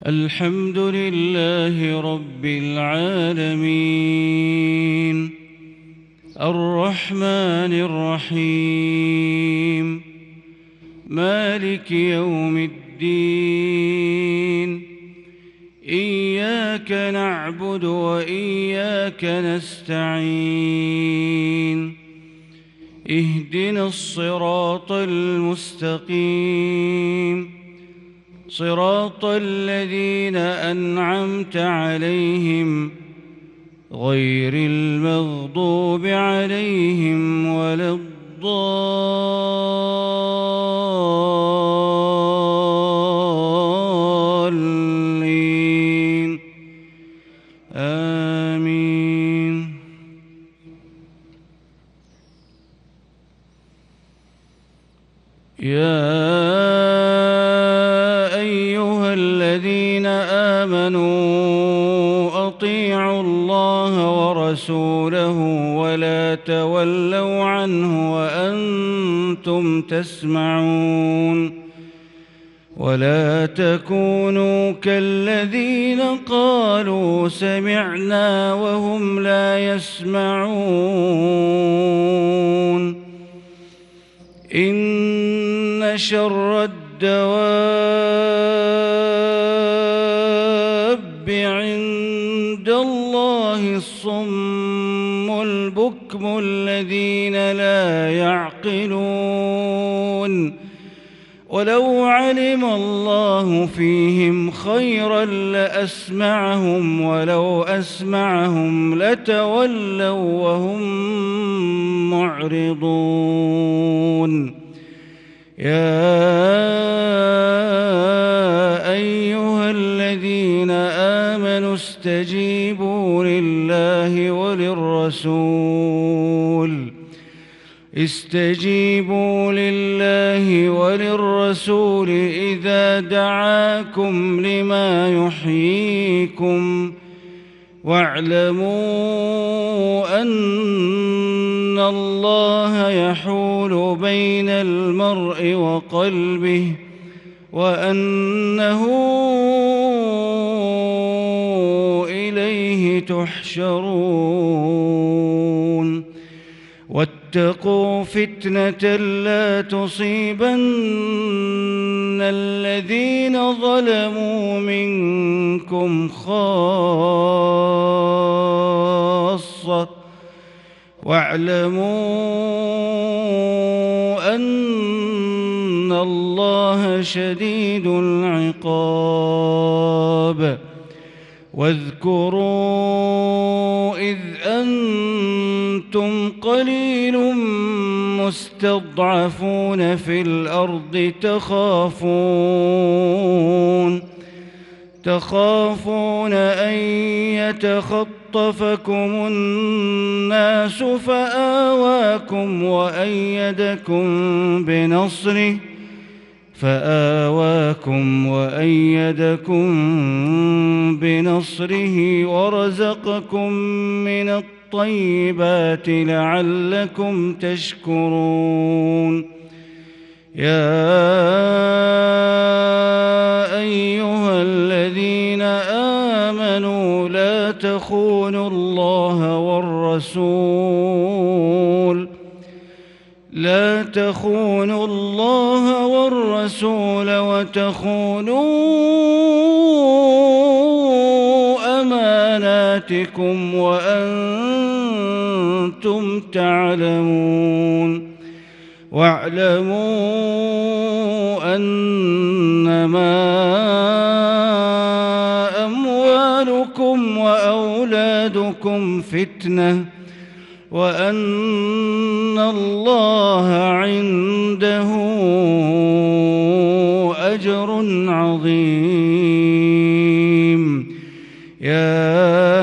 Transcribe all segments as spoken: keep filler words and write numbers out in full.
الحمد لله رب العالمين الرحمن الرحيم مالك يوم الدين إياك نعبد وإياك نستعين اهدنا الصراط المستقيم صراط الذين أنعمت عليهم غير المغضوب عليهم ولا الضالين آمين. يا الذين آمنوا أطيعوا الله ورسوله ولا تولوا عنه وأنتم تسمعون ولا تكونوا كالذين قالوا سمعنا وهم لا يسمعون إن شر الدواب عند الله الصم البكم الذين لا يعقلون ولو علم الله فيهم خيرا لأسمعهم ولو أسمعهم لتولوا وهم معرضون. يا أيها الذين آمنوا استجيبوا لله وللرسول استجيبوا لله وللرسول إذا دعاكم لما يحييكم واعلموا أن الله يحول بين المرء وقلبه وأنه إليه تحشرون. واتقوا فتنة لا تصيبن الذين ظلموا منكم خاصة واعلموا أن الله شديد العقاب. واذكروا إذ أنتم قليل مستضعفون في الأرض تخافون تخافون أن يتخطفكم الناس فآواكم وأيدكم بنصره فآواكم وأيدكم بنصره ورزقكم من الطيبات لعلكم تشكرون. يا أيها الذين آمنوا لا تخونوا الله والرسول لا تخونوا الله والرسول وتخونوا أماناتكم وأنتم تعلمون. واعلموا أنما أموالكم وأولادكم فتنة وأن الله عنده أجر عظيم. يا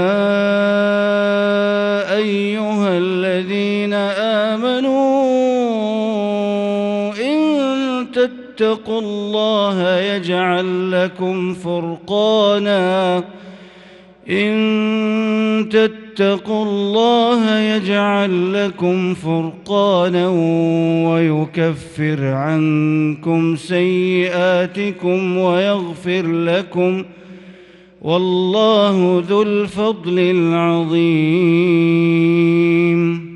أيها الذين آمنوا إن تتقوا الله يجعل لكم فرقانا إن تتقوا الله يجعل لكم فرقانا ويكفر عنكم سيئاتكم ويغفر لكم والله ذو الفضل العظيم.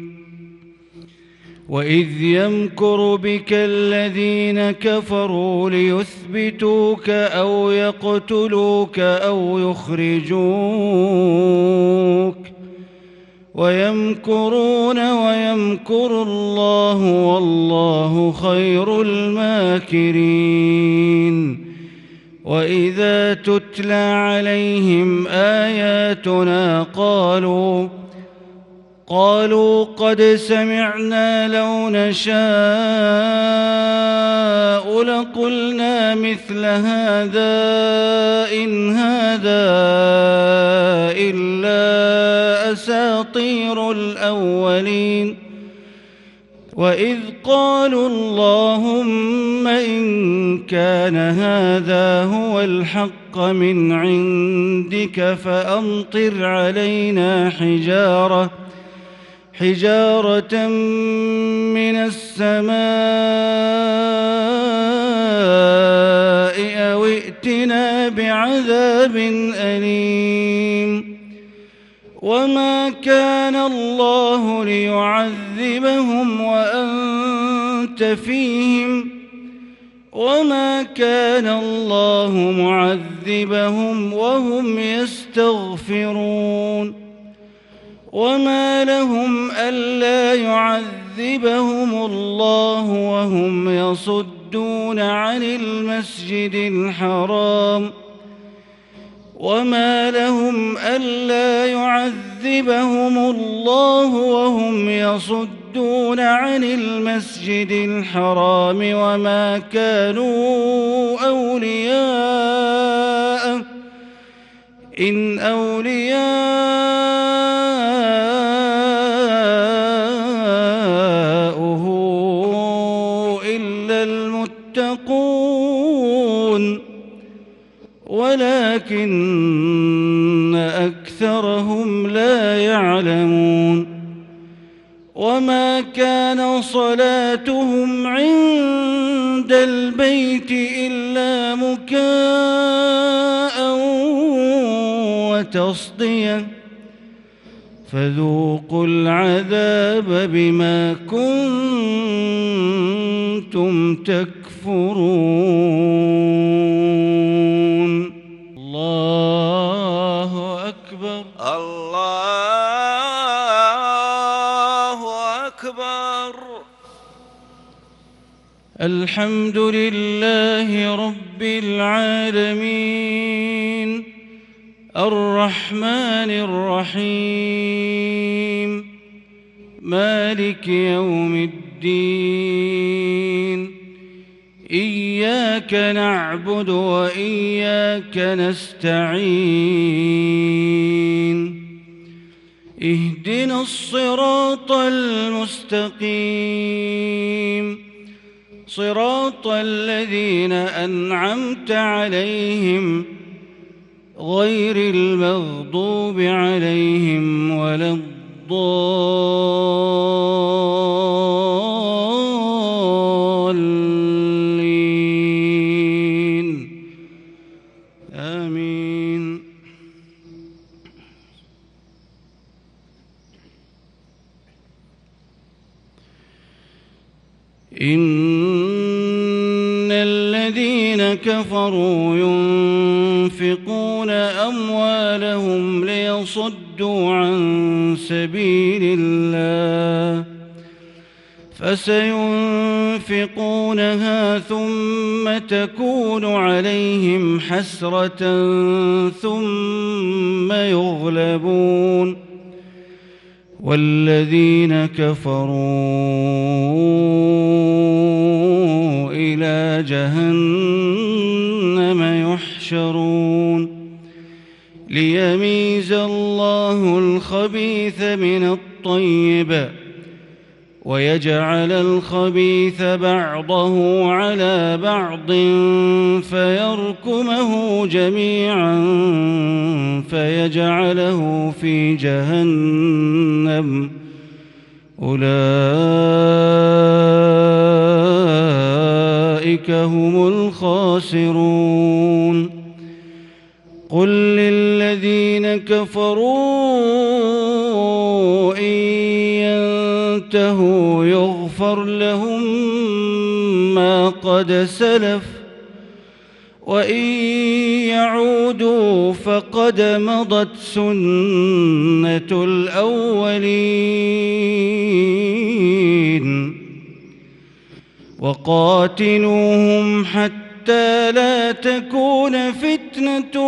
وإذ يمكر بك الذين كفروا ليثبتوك أو يقتلوك أو يخرجوك ويمكرون ويمكر الله والله خير الماكرين. وإذا تتلى عليهم آياتنا قالوا قالوا قد سمعنا لو نشاء لقلنا مثل هذا إن هذا إلا أساطير الأولين. وإذ قالوا اللهم إن كان هذا هو الحق من عندك فأمطر علينا حجارة حجارة من السماء أو ائتنا بعذاب أليم. وما كان الله ليعذبهم وأنت فيهم وما كان الله معذبهم وهم يستغفرون. وما لهم ألا يعذبهم الله وهم يصدون عن المسجد الحرام وما لهم ألا يعذبهم الله وهم يصدون عن المسجد الحرام وما كانوا أولياءه إن أولياؤه إلا المتقون ولكن أكثرهم لا يعلمون. وما كان صلاتهم عند البيت إلا مكاء وتصدية فذوقوا العذاب بما كنتم تكفرون. الله أكبر. الله أكبر. الحمد لله رب العالمين الرحمن الرحيم مالك يوم الدين. إياك نعبد وإياك نستعين. اهدنا الصراط المستقيم صراط الذين أنعمت عليهم غير المغضوب عليهم ولا الضالين آمين. إن الذين كفروا ينفقون أموالهم ليصدوا عن سبيل الله فسينفقونها ثم تكون عليهم حسرة ثم يغلبون والذين كفروا إلى جهنم يحشرون ليميز الله الخبيث من الطيب ويجعل الخبيث بعضه على بعض فيركمه جميعا فيجعله في جهنم أولئك هم الخاسرون. قل للذين كفروا إن ينتهوا يغفر لهم ما قد سلف وإن يعودوا فقد مضت سنة الأولين وقاتلوهم حتى لا تكون فتنة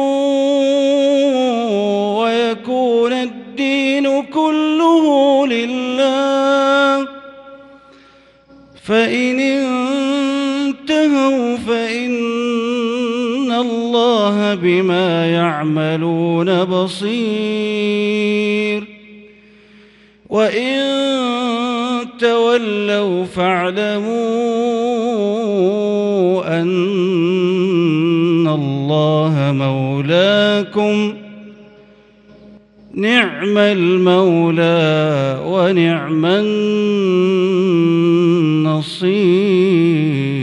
ويكون الدين كله لله فإن انتهوا فإن الله بما يعملون بصير وإن تولوا فاعلموا أن الله مولاكم نعم المولى ونعم النصير.